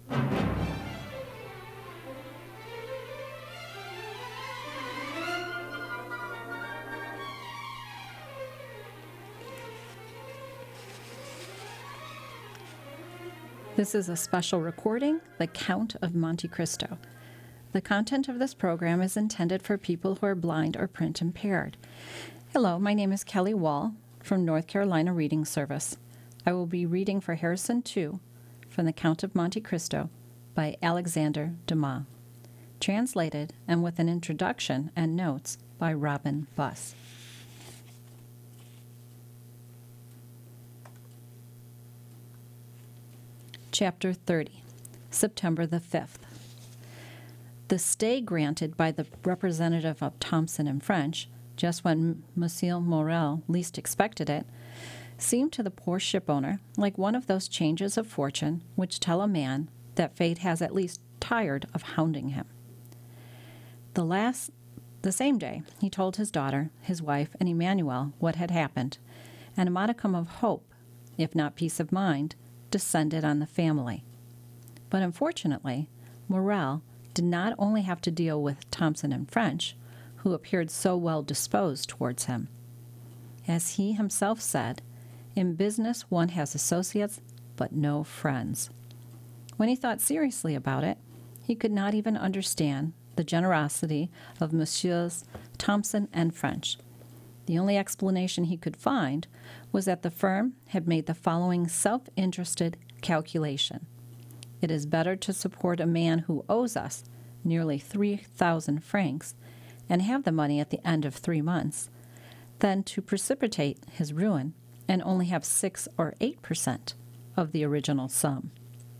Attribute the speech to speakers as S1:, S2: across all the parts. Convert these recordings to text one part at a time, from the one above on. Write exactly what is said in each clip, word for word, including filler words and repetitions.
S1: This is a special recording, The Count of Monte Cristo. The content of this program is intended for people who are blind or print impaired. Hello, my name is Kelly Wall from North Carolina Reading Service. I will be reading for Harrison two from The Count of Monte Cristo by Alexander Dumas, translated and with an introduction and notes by Robin Buss. Chapter thirty, September the fifth. The stay granted by the representative of Thompson and French, just when Monsieur Morel least expected it, seemed to the poor shipowner like one of those changes of fortune which tell a man that fate has at least tired of hounding him. The last, the same day, he told his daughter, his wife, and Emmanuel what had happened, and a modicum of hope, if not peace of mind, descended on the family. But unfortunately, Morel did not only have to deal with Thompson and French, who appeared so well disposed towards him. As he himself said, in business one has associates but no friends. When he thought seriously about it, he could not even understand the generosity of Messieurs Thompson and French. The only explanation he could find was that the firm had made the following self-interested calculation. It is better to support a man who owes us nearly three thousand francs and have the money at the end of three months than to precipitate his ruin and only have six or eight percent of the original sum.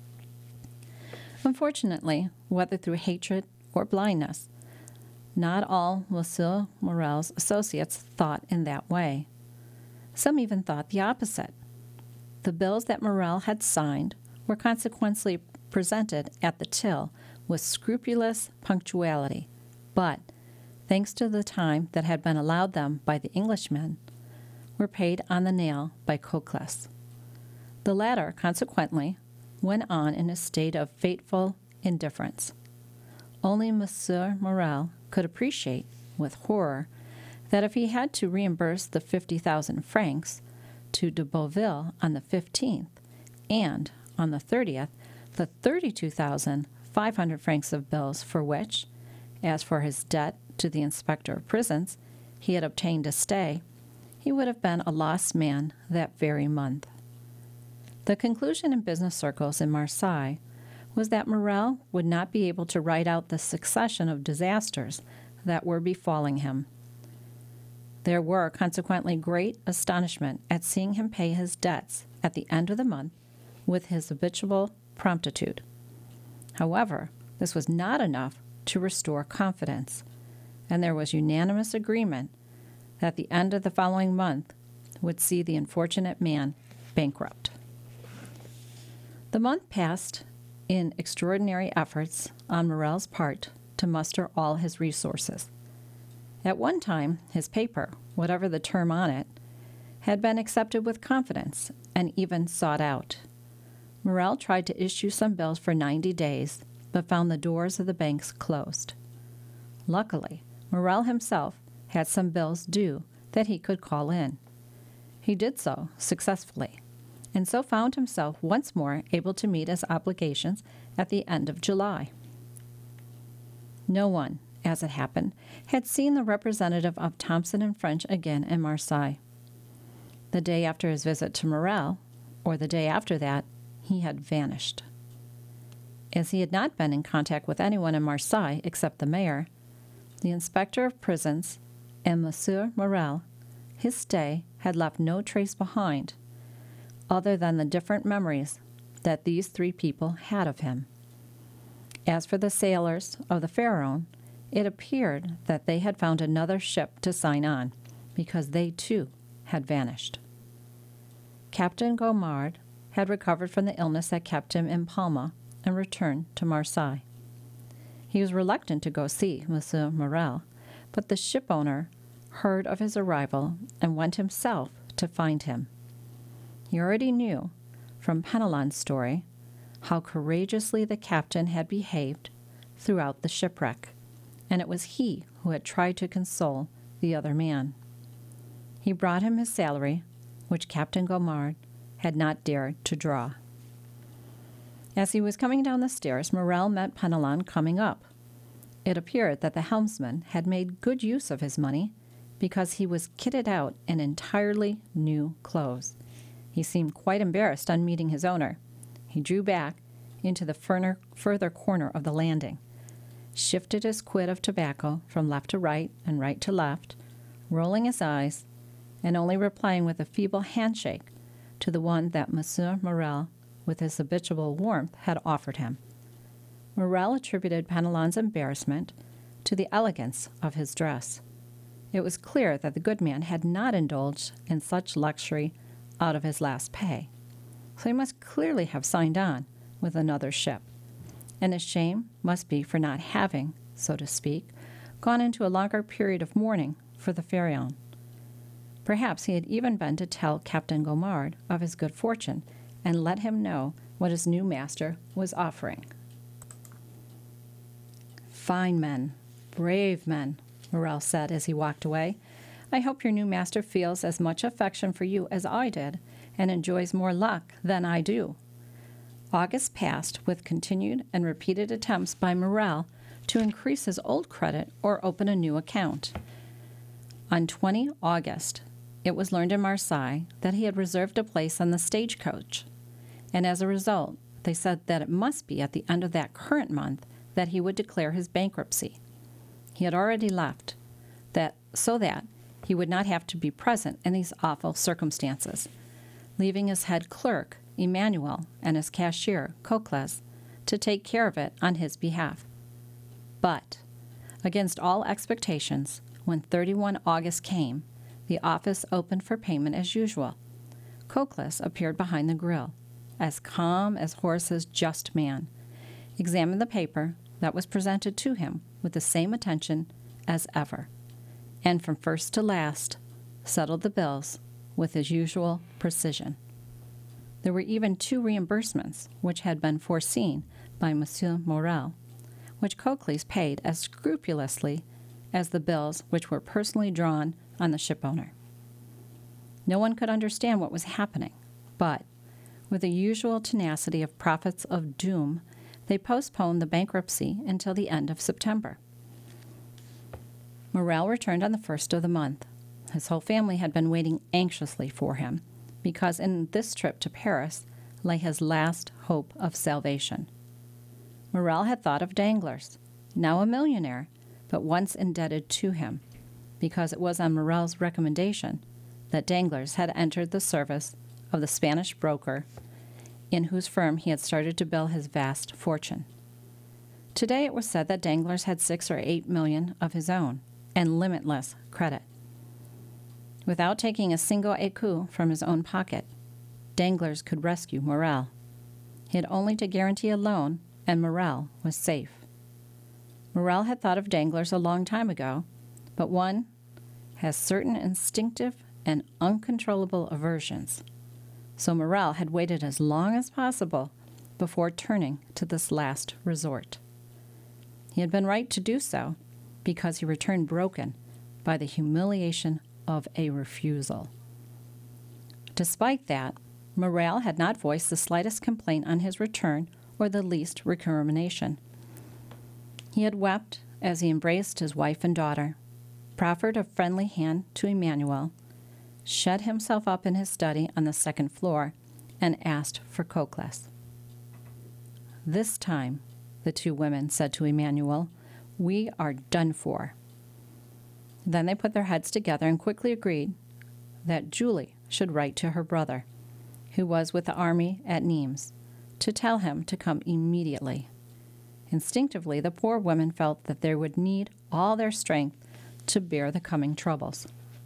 S1: Unfortunately, whether through hatred or blindness, not all Monsieur Morel's associates thought in that way. Some even thought the opposite. The bills that Morel had signed were consequently presented at the till with scrupulous punctuality, but, thanks to the time that had been allowed them by the Englishmen, were paid on the nail by Cocles. The latter, consequently, went on in a state of fateful indifference. Only Monsieur Morel could appreciate, with horror, that if he had to reimburse the fifty thousand francs to de Beauville on the fifteenth, and, on the thirtieth, the thirty-two thousand five hundred francs of bills for which, as for his debt to the inspector of prisons, he had obtained a stay, he would have been a lost man that very month. The conclusion in business circles in Marseille was that Morel would not be able to write out the succession of disasters that were befalling him. There were consequently great astonishment at seeing him pay his debts at the end of the month with his habitual promptitude. However, this was not enough to restore confidence, and there was unanimous agreement that the end of the following month would see the unfortunate man bankrupt. The month passed in extraordinary efforts on Morel's part to muster all his resources. At one time, his paper, whatever the term on it, had been accepted with confidence and even sought out. Morel tried to issue some bills for ninety days, but found the doors of the banks closed. Luckily, Morel himself had some bills due that he could call in. He did so successfully, and so found himself once more able to meet his obligations at the end of July. No one, as it happened, had seen the representative of Thompson and French again in Marseille. The day after his visit to Morel, or the day after that, he had vanished. As he had not been in contact with anyone in Marseille except the mayor, the inspector of prisons, and Monsieur Morel, his stay had left no trace behind, other than the different memories that these three people had of him. As for the sailors of the Pharaon, it appeared that they had found another ship to sign on, because they too had vanished. Captain Gaumard had recovered from the illness that kept him in Palma and returned to Marseille. He was reluctant to go see Monsieur Morel, but the shipowner heard of his arrival and went himself to find him. He already knew, from Penelon's story, how courageously the captain had behaved throughout the shipwreck, and it was he who had tried to console the other man. He brought him his salary, which Captain Gaumard had not dared to draw. As he was coming down the stairs, Morrel met Penelon coming up. It appeared that the helmsman had made good use of his money because he was kitted out in entirely new clothes. He seemed quite embarrassed on meeting his owner. He drew back into the further, further corner of the landing, shifted his quid of tobacco from left to right and right to left, rolling his eyes, and only replying with a feeble handshake to the one that Monsieur Morrel, with his habitual warmth, had offered him. Morrel attributed Penelon's embarrassment to the elegance of his dress. It was clear that the good man had not indulged in such luxury out of his last pay, so he must clearly have signed on with another ship, and his shame must be for not having, so to speak, gone into a longer period of mourning for the Pharaon. Perhaps he had even been to tell Captain Gaumard of his good fortune and let him know what his new master was offering. "Fine men, brave men," Morrel said as he walked away. "I hope your new master feels as much affection for you as I did and enjoys more luck than I do." August passed with continued and repeated attempts by Morrel to increase his old credit or open a new account. On the twentieth of August, it was learned in Marseille that he had reserved a place on the stagecoach, and as a result, they said that it must be at the end of that current month that he would declare his bankruptcy. He had already left, that so that he would not have to be present in these awful circumstances, leaving his head clerk, Emmanuel, and his cashier, Cocles, to take care of it on his behalf. But, against all expectations, when the thirty-first of August came, the office opened for payment as usual. Cocles appeared behind the grill, as calm as Horace's just man, examined the paper that was presented to him with the same attention as ever, and from first to last settled the bills with his usual precision. There were even two reimbursements which had been foreseen by Monsieur Morrel, which Cocles paid as scrupulously as the bills which were personally drawn on the shipowner. No one could understand what was happening, but, with the usual tenacity of prophets of doom, they postponed the bankruptcy until the end of September. Morrel returned on the first of the month. His whole family had been waiting anxiously for him, because in this trip to Paris lay his last hope of salvation. Morrel had thought of Danglars, now a millionaire, but once indebted to him, because it was on Morrel's recommendation that Danglars had entered the service of the Spanish broker in whose firm he had started to build his vast fortune. Today it was said that Danglars had six or eight million of his own and limitless credit. Without taking a single écu from his own pocket, Danglars could rescue Morrel. He had only to guarantee a loan, and Morrel was safe. Morrel had thought of Danglars a long time ago, but one has certain instinctive and uncontrollable aversions. So Morrel had waited as long as possible before turning to this last resort. He had been right to do so, because he returned broken by the humiliation of a refusal. Despite that, Morrel had not voiced the slightest complaint on his return or the least recrimination. He had wept as he embraced his wife and daughter, proffered a friendly hand to Emmanuel, shut himself up in his study on the second floor, and asked for Cocles. "This time," the two women said to Emmanuel, "we are done for." Then they put their heads together and quickly agreed that Julie should write to her brother, who was with the army at Nimes, to tell him to come immediately. Instinctively, the poor women felt that they would need all their strength to bear the coming troubles.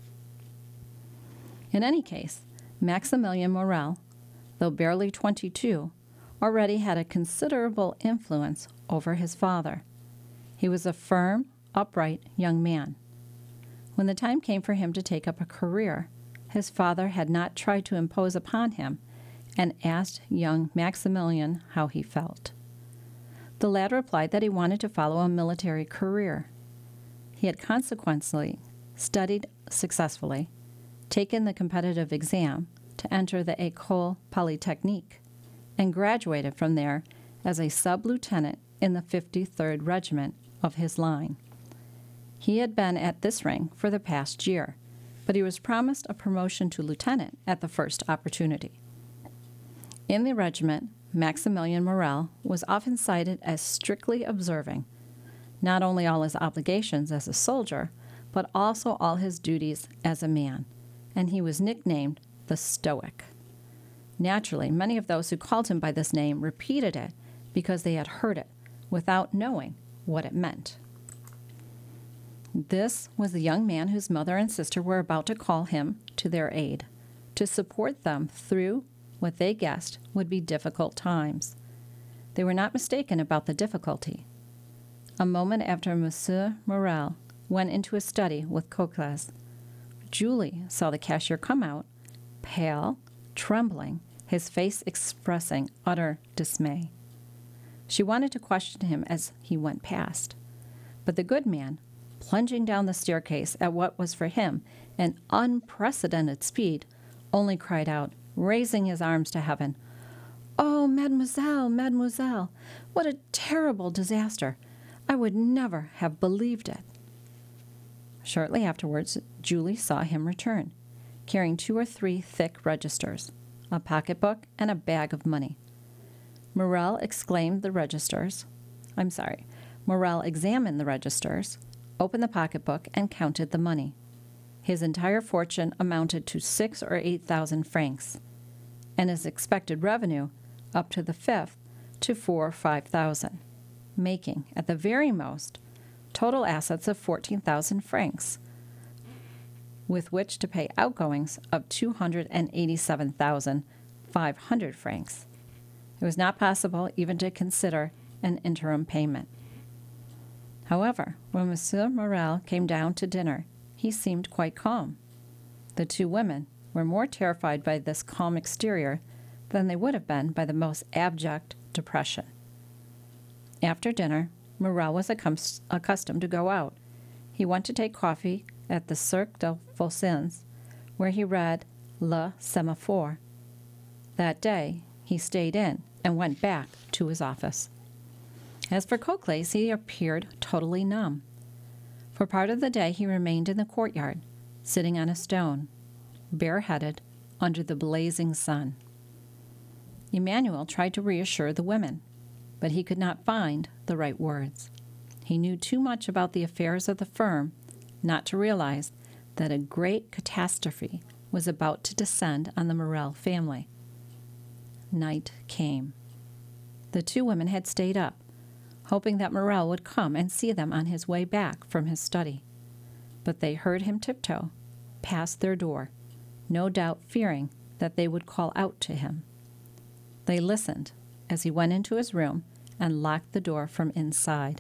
S1: In any case, Maximilien Morrel, though barely twenty-two, already had a considerable influence over his father. He was a firm, upright young man. When the time came for him to take up a career, his father had not tried to impose upon him and asked young Maximilian how he felt. The lad replied that he wanted to follow a military career. He had consequently studied successfully, taken the competitive exam to enter the École Polytechnique, and graduated from there as a sub-lieutenant in the fifty-third Regiment of his line. He had been at this rank for the past year, but he was promised a promotion to lieutenant at the first opportunity. In the regiment, Maximilian Morel was often cited as strictly observing not only all his obligations as a soldier, but also all his duties as a man, and he was nicknamed the Stoic. Naturally, many of those who called him by this name repeated it because they had heard it without knowing what it meant. This was the young man whose mother and sister were about to call him to their aid, to support them through what they guessed would be difficult times. They were not mistaken about the difficulty. A moment after Monsieur Morel went into his study with Cocles, Julie saw the cashier come out, pale, trembling, his face expressing utter dismay. She wanted to question him as he went past, but the good man, plunging down the staircase at what was for him an unprecedented speed, only cried out, raising his arms to heaven, "Oh, mademoiselle, mademoiselle, what a terrible disaster! I would never have believed it." Shortly afterwards, Julie saw him return, carrying two or three thick registers, a pocketbook, and a bag of money. Morel exclaimed the registers. I'm sorry. Morel examined the registers, opened the pocketbook, and counted the money. His entire fortune amounted to six or eight thousand francs, and his expected revenue, up to the fifth, to four or five thousand, making, at the very most, total assets of fourteen thousand francs, with which to pay outgoings of two hundred eighty-seven thousand five hundred francs. It was not possible even to consider an interim payment. However, when Monsieur Morel came down to dinner, he seemed quite calm. The two women were more terrified by this calm exterior than they would have been by the most abject depression. After dinner, Morel was accum- accustomed to go out. He went to take coffee at the Cirque des Phocéens, where he read Le Semaphore. That day, he stayed in and went back to his office. As for Cocles, he appeared totally numb. For part of the day, he remained in the courtyard, sitting on a stone, bareheaded, under the blazing sun. Emmanuel tried to reassure the women, but he could not find the right words. He knew too much about the affairs of the firm not to realize that a great catastrophe was about to descend on the Morel family. Night came. The two women had stayed up, hoping that Morel would come and see them on his way back from his study. But they heard him tiptoe past their door, no doubt fearing that they would call out to him. They listened as he went into his room and locked the door from inside.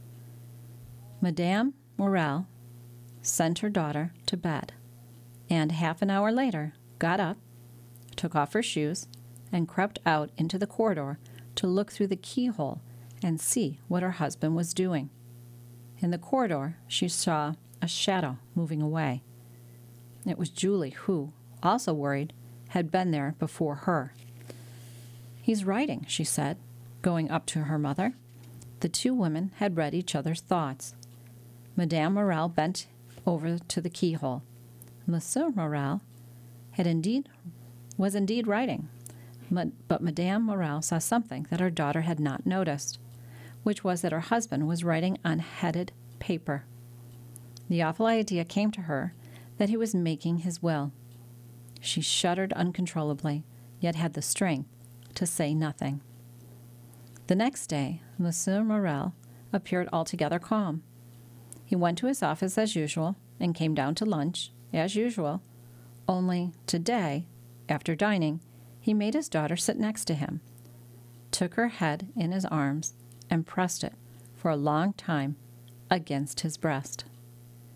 S1: Madame Morel sent her daughter to bed, and half an hour later got up, took off her shoes, and crept out into the corridor to look through the keyhole and see what her husband was doing. In the corridor, she saw a shadow moving away. It was Julie who, also worried, had been there before her. "He's writing," she said, going up to her mother. The two women had read each other's thoughts. Madame Morel bent over to the keyhole. Monsieur Morel had indeed was indeed writing, but Madame Morel saw something that her daughter had not noticed, which was that her husband was writing on headed paper. The awful idea came to her that he was making his will. She shuddered uncontrollably, yet had the strength to say nothing. The next day, Monsieur Morel appeared altogether calm. He went to his office as usual and came down to lunch as usual, only today, after dining, he made his daughter sit next to him, took her head in his arms, and pressed it for a long time against his breast.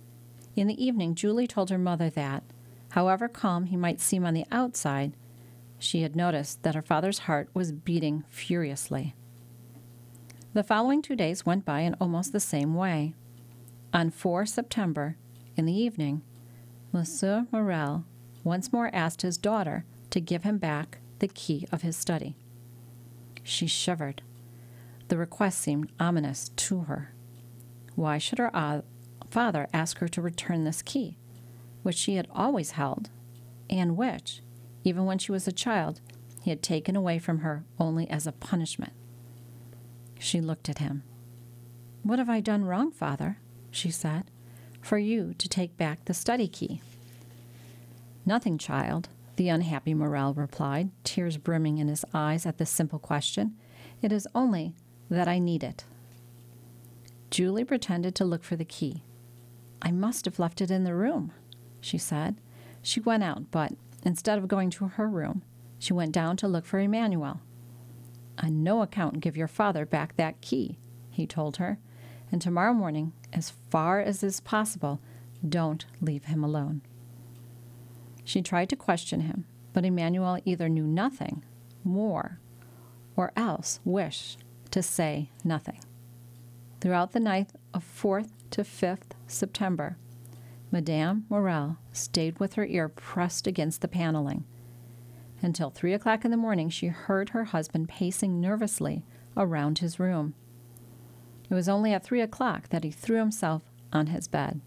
S1: In the evening, Julie told her mother that, however calm he might seem on the outside, She had noticed that her father's heart was beating furiously. The following two days went by in almost the same way. On the fourth of September, in the evening, Monsieur Morel once more asked his daughter to give him back the key of his study. She shivered. The request seemed ominous to her. Why should her uh, father ask her to return this key, which she had always held, and which, even when she was a child, he had taken away from her only as a punishment? She looked at him. "What have I done wrong, father," she said, "for you to take back the study key?" "Nothing, child," the unhappy Morel replied, tears brimming in his eyes at this simple question. "It is only that I need it." Julie pretended to look for the key. "I must have left it in the room," she said. She went out, but instead of going to her room, she went down to look for Emmanuel. "On no account give your father back that key," he told her, "and tomorrow morning, as far as is possible, don't leave him alone." She tried to question him, but Emmanuel either knew nothing more or else wished to say nothing. Throughout the night of fourth to fifth September, Madame Morel stayed with her ear pressed against the paneling. Until three o'clock in the morning, she heard her husband pacing nervously around his room. It was only at three o'clock that he threw himself on his bed.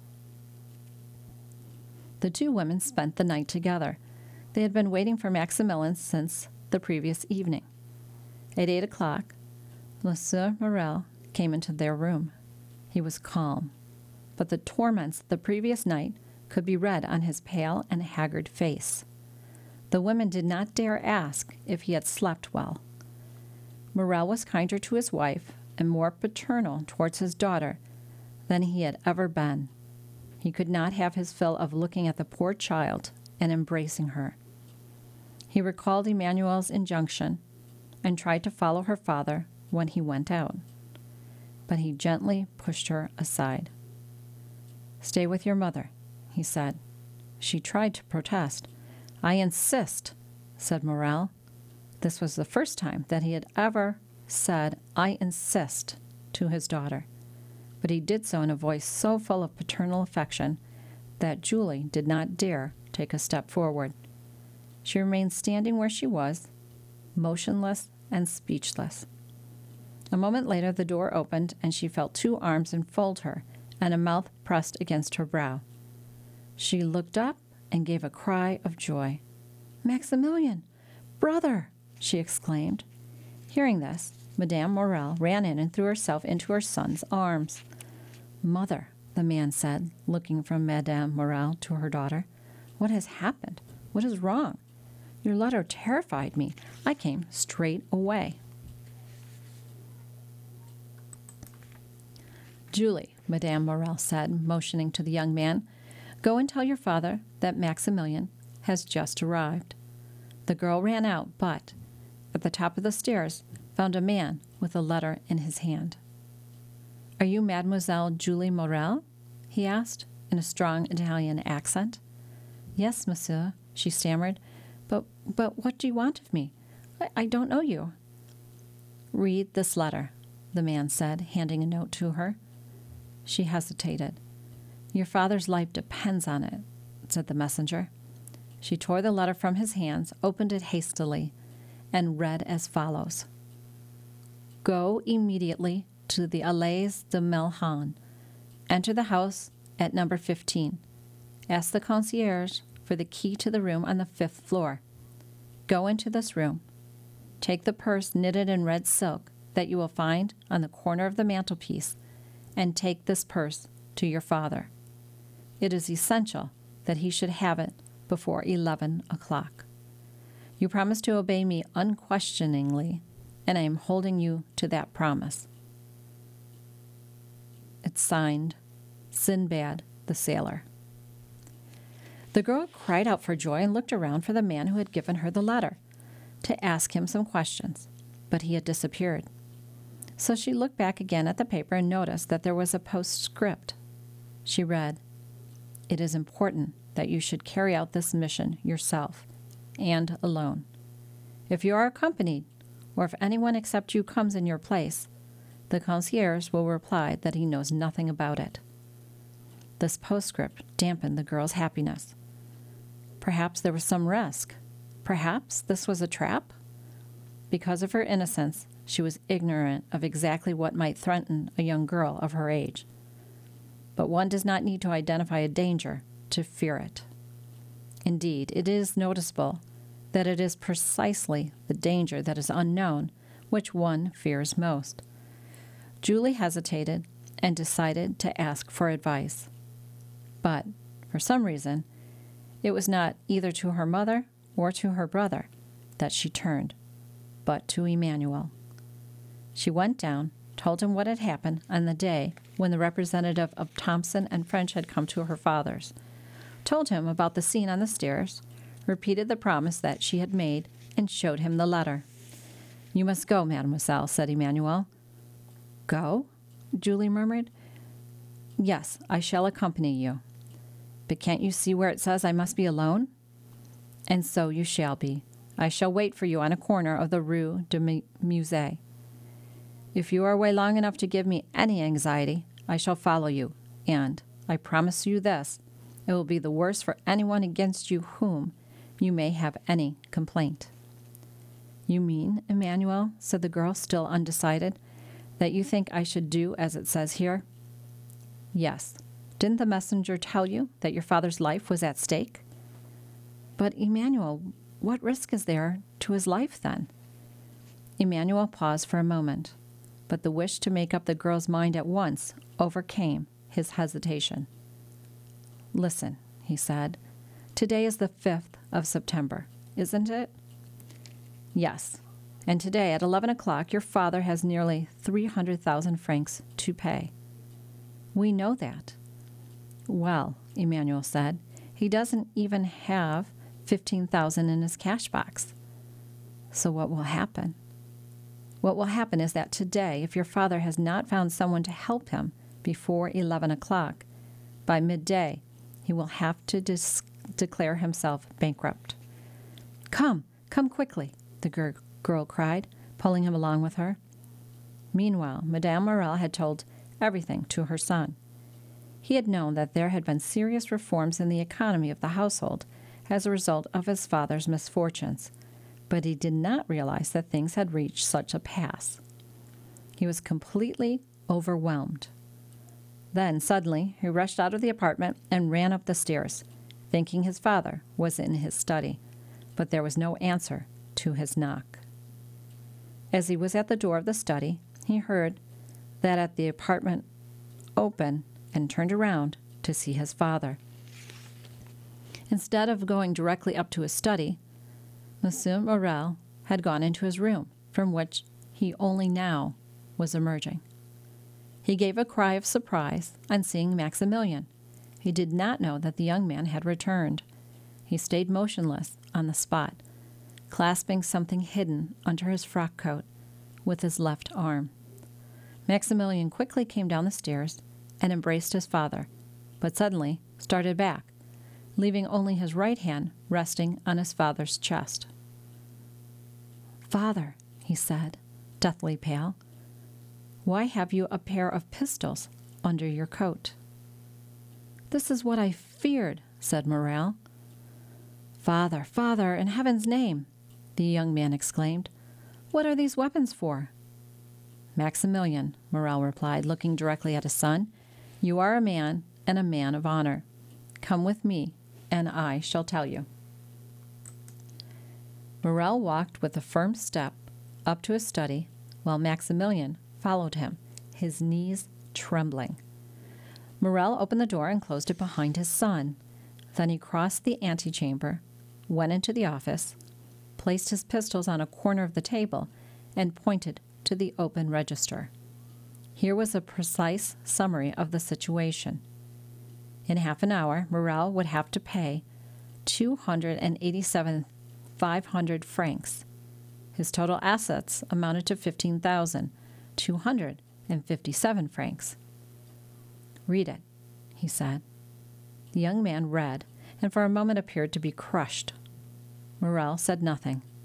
S1: The two women spent the night together. They had been waiting for Maximilien since the previous evening. At eight o'clock, Monsieur Morel came into their room. He was calm, but the torments of the previous night could be read on his pale and haggard face. The women did not dare ask if he had slept well. Morel was kinder to his wife and more paternal towards his daughter than he had ever been. He could not have his fill of looking at the poor child and embracing her. He recalled Emmanuel's injunction and tried to follow her father when he went out, but he gently pushed her aside. "Stay with your mother," he said. She tried to protest. "I insist," said Morel. This was the first time that he had ever said, "I insist," to his daughter, but he did so in a voice so full of paternal affection that Julie did not dare take a step forward. She remained standing where she was, motionless and speechless. A moment later, the door opened, and she felt two arms enfold her and a mouth pressed against her brow. She looked up and gave a cry of joy. "Maximilien! Brother!" she exclaimed. Hearing this, Madame Morel ran in and threw herself into her son's arms. "Mother," the man said, looking from Madame Morel to her daughter, "what has happened? What is wrong? Your letter terrified me. I came straight away." "Julie," Madame Morel said, motioning to the young man, "go and tell your father that Maximilien has just arrived." The girl ran out, but at the top of the stairs found a man with a letter in his hand. "Are you Mademoiselle Julie Morel?" he asked, in a strong Italian accent. "Yes, monsieur," she stammered. But but what do you want of me? I, I don't know you." "Read this letter," the man said, handing a note to her. She hesitated. "Your father's life depends on it," said the messenger. She tore the letter from his hands, opened it hastily, and read as follows. "Go immediately to the Allées de Melhan. Enter the house at number fifteen. Ask the concierge for the key to the room on the fifth floor. Go into this room. Take the purse knitted in red silk that you will find on the corner of the mantelpiece, and take this purse to your father. It is essential that he should have it before eleven o'clock. You promised to obey me unquestioningly, and I am holding you to that promise." It's signed, Sinbad the Sailor. The girl cried out for joy and looked around for the man who had given her the letter, to ask him some questions, but he had disappeared. So she looked back again at the paper and noticed that there was a postscript. She read, "It is important that you should carry out this mission yourself, and alone. If you are accompanied, or if anyone except you comes in your place, the concierge will reply that he knows nothing about it. This postscript dampened the girl's happiness. Perhaps there was some risk. Perhaps this was a trap? Because of her innocence, she was ignorant of exactly what might threaten a young girl of her age. But one does not need to identify a danger to fear it. Indeed, it is noticeable that it is precisely the danger that is unknown which one fears most. Julie hesitated and decided to ask for advice. But, for some reason, it was not either to her mother or to her brother that she turned, but to Emmanuel. She went down, told him what had happened on the day when the representative of Thompson and French had come to her father's, told him about the scene on the stairs, repeated the promise that she had made, and showed him the letter. "You must go, mademoiselle," said Emmanuel. "Go?" Julie murmured. "Yes, I shall accompany you." "But can't you see where it says I must be alone?" "And so you shall be. I shall wait for you on a corner of the Rue de Musée. If you are away long enough to give me any anxiety, I shall follow you, and, I promise you this, it will be the worse for anyone against you whom you may have any complaint." "You mean, Emmanuel," said the girl, still undecided, "that you think I should do as it says here?" "Yes. Didn't the messenger tell you that your father's life was at stake?" "But, Emmanuel, what risk is there to his life, then?" Emmanuel paused for a moment, but the wish to make up the girl's mind at once overcame his hesitation. "Listen," he said. "Today is the fifth of September, isn't it?" "Yes. And today at eleven o'clock your father has nearly three hundred thousand francs to pay." "We know that." "Well," Emmanuel said, "he doesn't even have fifteen thousand in his cash box. So what will happen? What will happen is that today, if your father has not found someone to help him before eleven o'clock, by midday he will have to dis- declare himself bankrupt." "Come, come quickly," the gir- girl cried, pulling him along with her. Meanwhile, Madame Morel had told everything to her son. He had known that there had been serious reforms in the economy of the household as a result of his father's misfortunes, but he did not realize that things had reached such a pass. He was completely overwhelmed. Then, suddenly, he rushed out of the apartment and ran up the stairs, thinking his father was in his study, but there was no answer to his knock. As he was at the door of the study, he heard that at the apartment open and turned around to see his father. Instead of going directly up to his study, Monsieur Morel had gone into his room, from which he only now was emerging. He gave a cry of surprise on seeing Maximilian. He did not know that the young man had returned. He stayed motionless on the spot, clasping something hidden under his frock coat with his left arm. Maximilian quickly came down the stairs and embraced his father, but suddenly started back, leaving only his right hand resting on his father's chest. "Father," he said, deathly pale, "why have you a pair of pistols under your coat?" "This is what I feared," said Morel. "Father, father, in heaven's name," the young man exclaimed, "what are these weapons for?" "Maximilian," Morel replied, looking directly at his son, "you are a man and a man of honor. Come with me, and I shall tell you." Morel walked with a firm step up to his study, while Maximilian followed him, his knees trembling. Morel opened the door and closed it behind his son. Then he crossed the antechamber, went into the office, placed his pistols on a corner of the table, and pointed to the open register. Here was a precise summary of the situation. In half an hour, Morel would have to pay two hundred eighty-seven thousand five hundred francs. His total assets amounted to fifteen thousand two hundred fifty-seven francs. "Read it," he said. The young man read, and for a moment appeared to be crushed. Morel said nothing,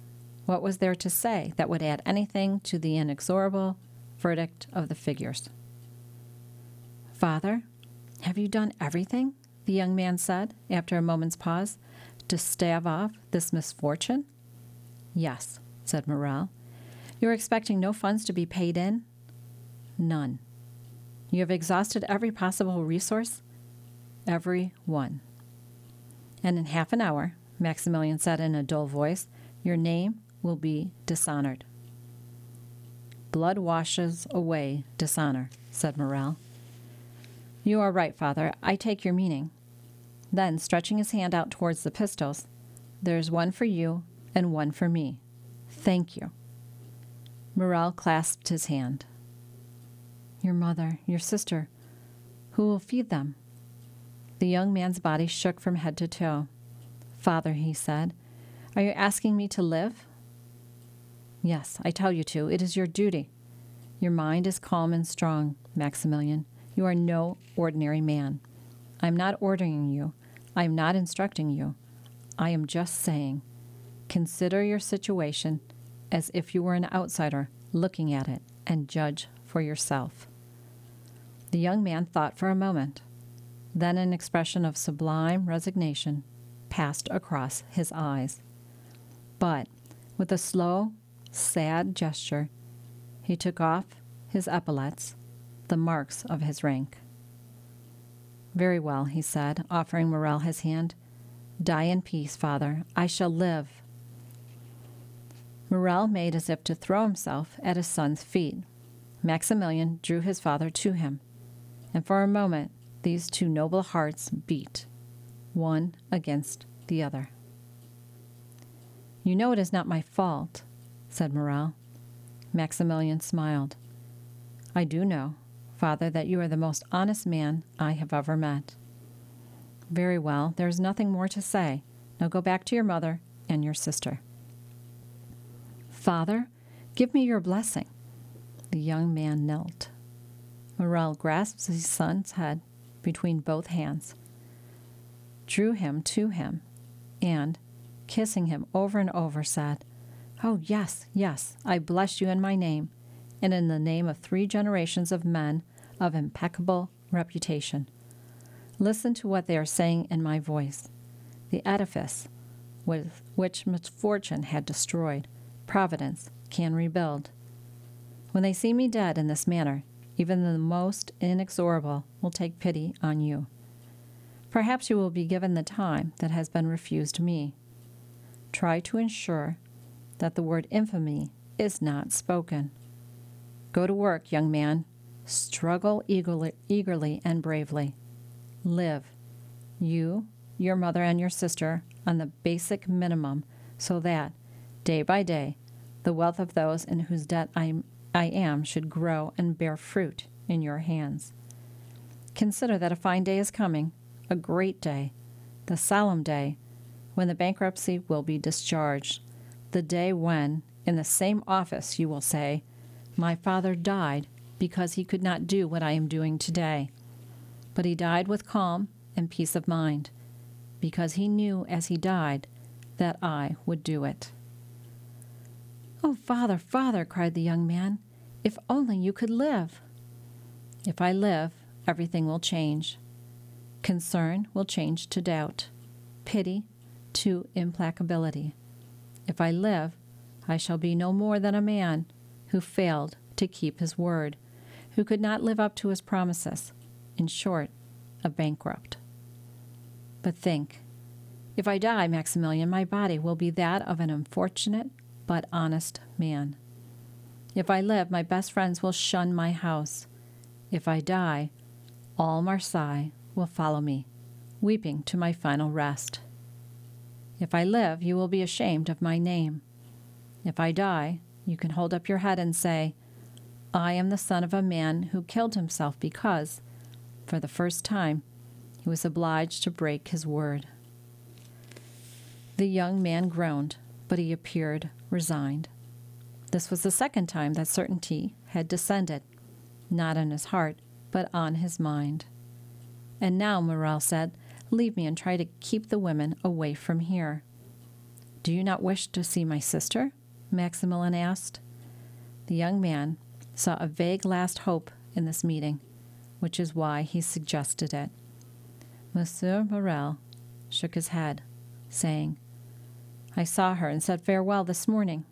S1: What was there to say that would add anything to the inexorable verdict of the figures? "Father, have you done everything," the young man said, after a moment's pause, "to stave off this misfortune?" "Yes," said Morrel. "You are expecting no funds to be paid in?" "None." "You have exhausted every possible resource?" "Every one." "And in half an hour," Maximilian said in a dull voice, "your name will be dishonored." "Blood washes away dishonor," said Morrel. "You are right, father. I take your meaning." Then, stretching his hand out towards the pistols, "There is one for you and one for me. Thank you." Morrel clasped his hand. "Your mother, your sister, who will feed them?" The young man's body shook from head to toe. "Father," he said, "are you asking me to live?" "Yes, I tell you to. It is your duty. Your mind is calm and strong, Maximilian. You are no ordinary man. I am not ordering you. I am not instructing you. I am just saying, consider your situation as if you were an outsider looking at it, and judge for yourself." The young man thought for a moment. Then an expression of sublime resignation passed across his eyes. But with a slow, sad gesture, he took off his epaulets, the marks of his rank. "Very well," he said, offering Morrel his hand. "Die in peace, father. I shall live." Morrel made as if to throw himself at his son's feet. Maximilian drew his father to him, and for a moment these two noble hearts beat, one against the other. "You know it is not my fault," said Morrel. Maximilian smiled. "I do know, father, that you are the most honest man I have ever met." "Very well, there is nothing more to say. Now go back to your mother and your sister." "Father, give me your blessing." The young man knelt. Morrel grasped his son's head between both hands, drew him to him, and, kissing him over and over, said, "Oh, yes, yes, I bless you in my name, and in the name of three generations of men of impeccable reputation. Listen to what they are saying in my voice. The edifice with which misfortune had destroyed, Providence can rebuild. When they see me dead in this manner, even the most inexorable will take pity on you. Perhaps you will be given the time that has been refused me. Try to ensure that the word infamy is not spoken. Go to work, young man. Struggle eagerly, eagerly and bravely. Live, you, your mother, and your sister, on the basic minimum, so that, day by day, the wealth of those in whose debt I, I am should grow and bear fruit in your hands. Consider that a fine day is coming, a great day, the solemn day, when the bankruptcy will be discharged, the day when, in the same office, you will say, 'My father died because he could not do what I am doing today. But he died with calm and peace of mind, because he knew as he died that I would do it.'" "Oh, father, father," cried the young man, "if only you could live!" "If I live, everything will change. Concern will change to doubt, pity to implacability. If I live, I shall be no more than a man who failed to keep his word, who could not live up to his promises, in short, a bankrupt. But think, if I die, Maximilian, my body will be that of an unfortunate but honest man. If I live, my best friends will shun my house. If I die, all Marseille will follow me, weeping to my final rest. If I live, you will be ashamed of my name. If I die, you can hold up your head and say, 'I am the son of a man who killed himself because, for the first time, he was obliged to break his word.'" The young man groaned, but he appeared resigned. This was the second time that certainty had descended, not on his heart, but on his mind. "And now," Morrel said, "leave me and try to keep the women away from here." "Do you not wish to see my sister?" Maximilian asked. The young man saw a vague last hope in this meeting, which is why he suggested it. Monsieur Morel shook his head, saying, I saw her and said farewell this morning.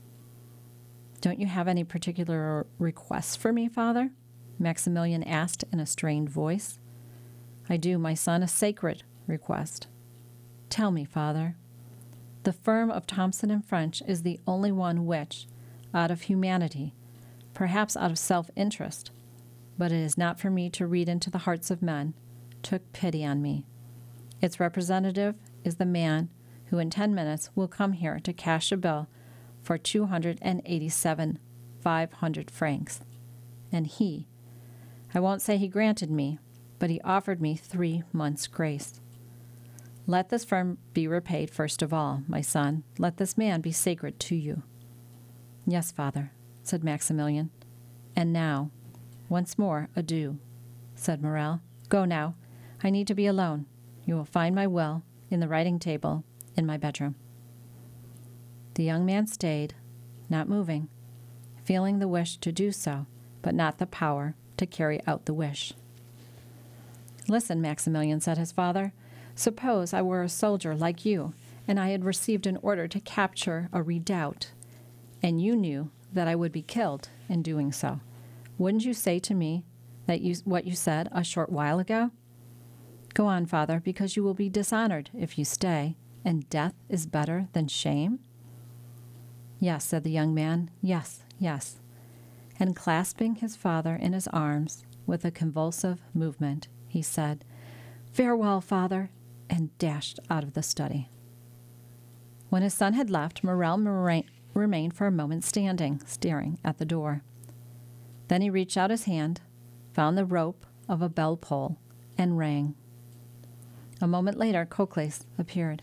S1: Don't you have any particular requests for me, Father? Maximilian asked in a strained voice. I do, my son, a sacred request. Tell me, Father. The firm of Thompson and French is the only one which, out of humanity, perhaps out of self-interest, but it is not for me to read into the hearts of men, took pity on me. Its representative is the man who in ten minutes will come here to cash a bill for two hundred eighty-seven thousand five hundred francs. And he, I won't say he granted me, but he offered me three months' grace. Let this firm be repaid first of all, my son. Let this man be sacred to you. Yes, Father, said Maximilian. And now, once more, adieu, said Morel. Go now. I need to be alone. You will find my will in the writing table in my bedroom. The young man stayed, not moving, feeling the wish to do so, but not the power to carry out the wish. Listen, Maximilian, said his father. Suppose I were a soldier like you, and I had received an order to capture a redoubt, and you knew that I would be killed in doing so. Wouldn't you say to me that you what you said a short while ago? Go on, Father, because you will be dishonored if you stay, and death is better than shame? Yes, said the young man, yes, yes. And clasping his father in his arms with a convulsive movement, he said, Farewell, Father, and dashed out of the study. When his son had left, Morel remained for a moment standing, staring at the door. Then he reached out his hand, found the rope of a bell pull, and rang. A moment later, Cocles appeared.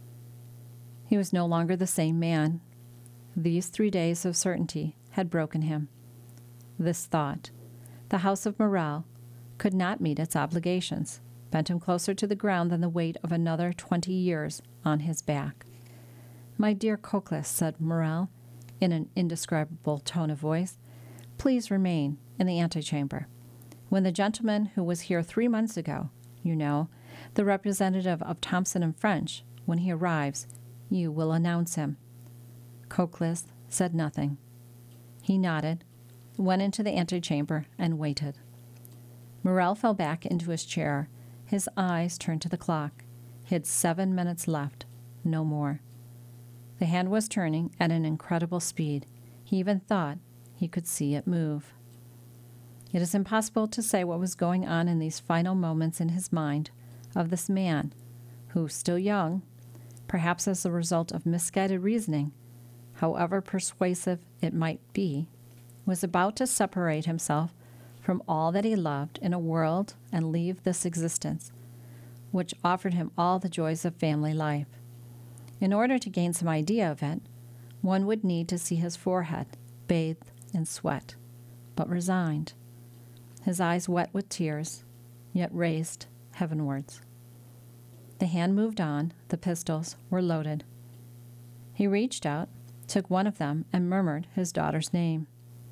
S1: He was no longer the same man. These three days of certainty had broken him. This thought, the house of Morel, could not meet its obligations, bent him closer to the ground than the weight of another twenty years on his back. My dear Cocles, said Morel, in an indescribable tone of voice, please remain in the antechamber. When the gentleman who was here three months ago, you know, the representative of Thompson and French, when he arrives, you will announce him. Cocles said nothing. He nodded, went into the antechamber, and waited. Morel fell back into his chair. His eyes turned to the clock. He had seven minutes left, no more. The hand was turning at an incredible speed. He even thought he could see it move. It is impossible to say what was going on in these final moments in his mind of this man who, still young, perhaps as a result of misguided reasoning, however persuasive it might be, was about to separate himself from all that he loved in a world and leave this existence, which offered him all the joys of family life. In order to gain some idea of it, one would need to see his forehead bathed in sweat, but resigned, his eyes wet with tears, yet raised heavenwards. The hand moved on. The pistols were loaded. He reached out, took one of them, and murmured his daughter's name.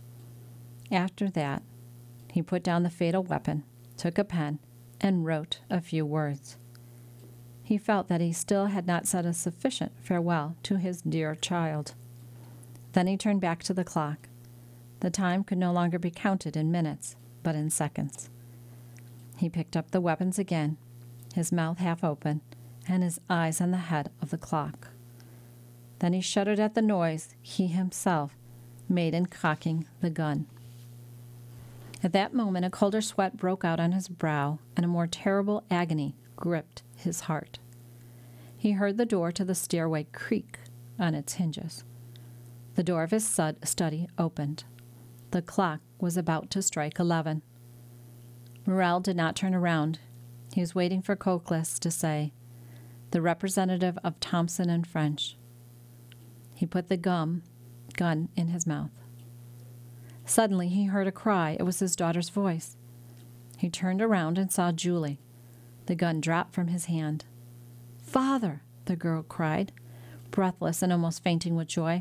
S1: After that, he put down the fatal weapon, took a pen, and wrote a few words. He felt that he still had not said a sufficient farewell to his dear child. Then he turned back to the clock. The time could no longer be counted in minutes, but in seconds. He picked up the weapons again, his mouth half open, and his eyes on the head of the clock. Then he shuddered at the noise he himself made in cocking the gun. At that moment, a colder sweat broke out on his brow, and a more terrible agony gripped his heart. He heard the door to the stairway creak on its hinges. The door of his study opened. The clock was about to strike eleven. Morel did not turn around. He was waiting for Cocles to say, the representative of Thompson and French. He put the gum, gun in his mouth. Suddenly he heard a cry. It was his daughter's voice. He turned around and saw Julie. The gun dropped from his hand. Father, the girl cried, breathless and almost fainting with joy.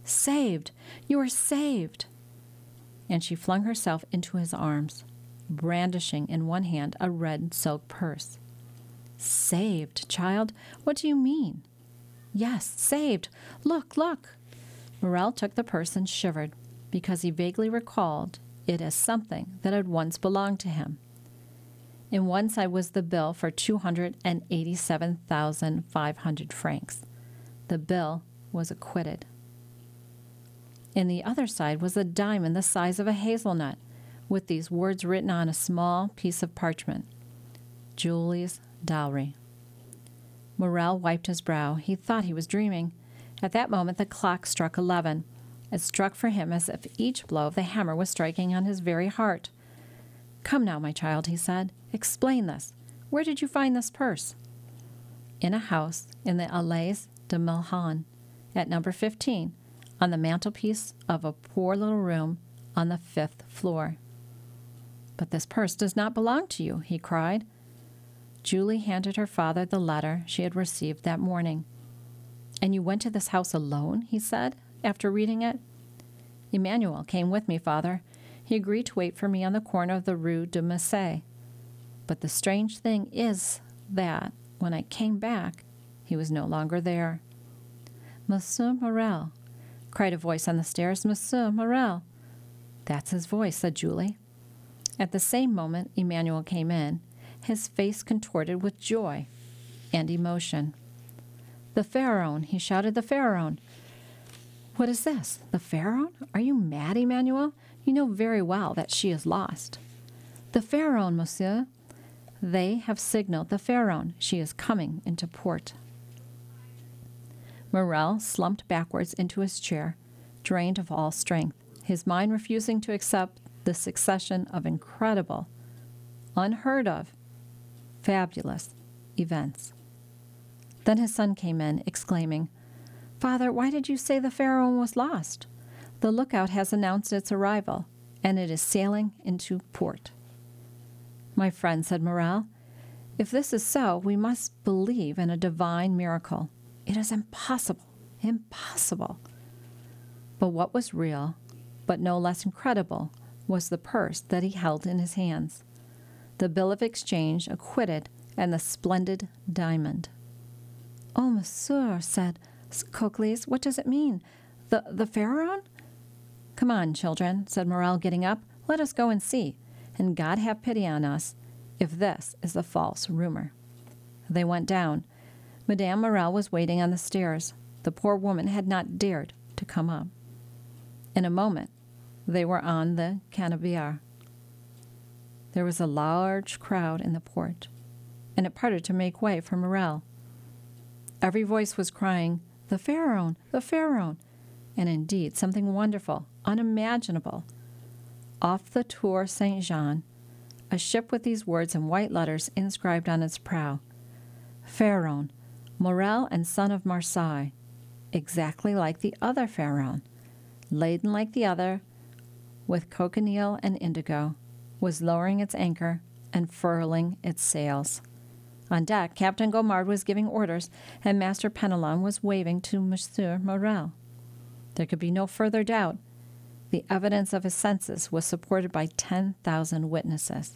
S1: Saved! You are saved! And she flung herself into his arms, brandishing in one hand a red silk purse. Saved, child? What do you mean? Yes, saved. Look, look. Morel took the purse and shivered, because he vaguely recalled it as something that had once belonged to him. In one side was the bill for two hundred eighty-seven thousand five hundred francs. The bill was acquitted. In the other side was a diamond the size of a hazelnut, with these words written on a small piece of parchment: Julie's dowry. Morel wiped his brow. He thought he was dreaming. At that moment the clock struck eleven. It struck for him as if each blow of the hammer was striking on his very heart. Come now, my child, he said. Explain this. Where did you find this purse? In a house in the Allées de Milhan, at number fifteen, on the mantelpiece of a poor little room on the fifth floor. But this purse does not belong to you, he cried. Julie handed her father the letter she had received that morning. And you went to this house alone, he said, after reading it. Emmanuel came with me, father. He agreed to wait for me on the corner of the Rue de Massé. But the strange thing is that, when I came back, he was no longer there. Monsieur Morel, cried a voice on the stairs. Monsieur Morel. That's his voice, said Julie. At the same moment, Emmanuel came in, his face contorted with joy and emotion. The Pharaon, he shouted, the Pharaon. What is this? The Pharaon? Are you mad, Emmanuel? You know very well that she is lost. The Pharaon, monsieur. They have signaled the Pharaon. She is coming into port. Morel slumped backwards into his chair, drained of all strength, his mind refusing to accept the succession of incredible, unheard of, fabulous events. Then his son came in, exclaiming, Father, why did you say the Pharaon was lost? The lookout has announced its arrival, and it is sailing into port. My friend, said Morel, if this is so, we must believe in a divine miracle. It is impossible, impossible. But what was real, but no less incredible, was the purse that he held in his hands, the bill of exchange acquitted, and the splendid diamond. Oh, monsieur, said Cocles, what does it mean? The, the Pharaon? Come on, children, said Morel, getting up. Let us go and see, and God have pity on us if this is a false rumor. They went down. Madame Morel was waiting on the stairs. The poor woman had not dared to come up. In a moment, they were on the Canebière. There was a large crowd in the port, and it parted to make way for Morel. Every voice was crying, the Pharaon, the Pharaon, and indeed something wonderful, unimaginable. Off the Tour Saint-Jean, a ship with these words in white letters inscribed on its prow, Pharaon, Morel and son of Marseille, exactly like the other Pharaon, laden like the other with cochineal and indigo, was lowering its anchor and furling its sails. On deck, Captain Gaumard was giving orders, and Master Penelon was waving to Monsieur Morel. There could be no further doubt. The evidence of his senses was supported by ten thousand witnesses.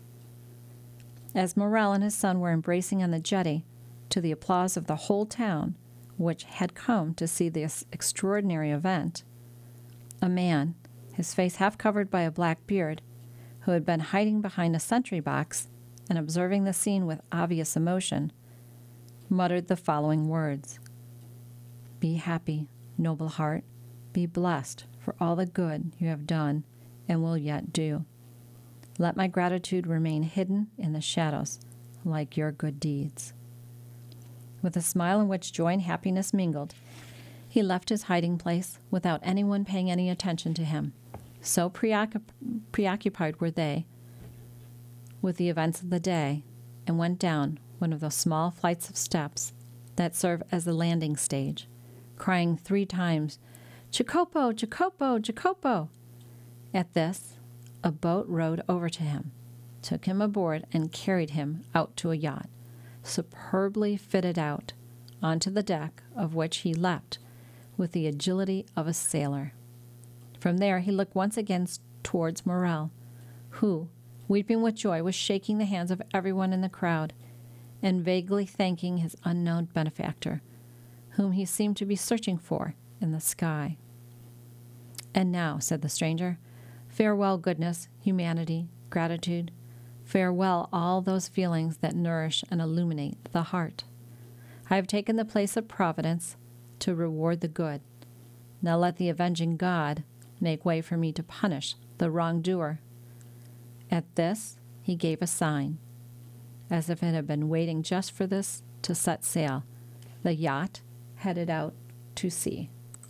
S1: As Morel and his son were embracing on the jetty, to the applause of the whole town, which had come to see this extraordinary event, a man, his face half covered by a black beard, who had been hiding behind a sentry box and observing the scene with obvious emotion, muttered the following words: Be happy, noble heart, be blessed for all the good you have done and will yet do. Let my gratitude remain hidden in the shadows like your good deeds. With a smile in which joy and happiness mingled, he left his hiding place without anyone paying any attention to him. So preoccup- preoccupied were they with the events of the day, and went down one of those small flights of steps that serve as a landing stage, crying three times, Jacopo, Jacopo, Jacopo. At this, a boat rowed over to him, took him aboard, and carried him out to a yacht, superbly fitted out, onto the deck of which he leapt with the agility of a sailor. From there, he looked once again towards Morrel, who, weeping with joy, was shaking the hands of everyone in the crowd and vaguely thanking his unknown benefactor, whom he seemed to be searching for in the sky. "And now," said the stranger, "farewell goodness, humanity, gratitude. Farewell all those feelings that nourish and illuminate the heart. I have taken the place of Providence to reward the good. Now let the avenging God make way for me to punish the wrongdoer." At this, he gave a sign, as if it had been waiting just for this to set sail. The yacht headed out to sea.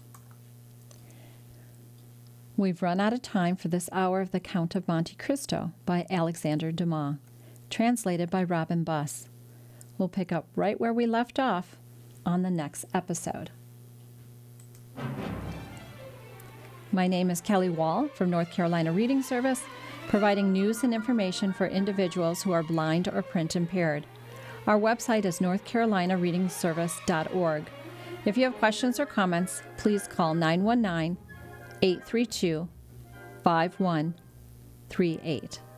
S1: We've run out of time for this hour of The Count of Monte Cristo by Alexander Dumas, translated by Robin Buss. We'll pick up right where we left off on the next episode. My name is Kelly Wall from North Carolina Reading Service, providing news and information for individuals who are blind or print impaired. Our website is north carolina reading service dot org. If you have questions or comments, please call nine one nine, eight three two, five one three eight.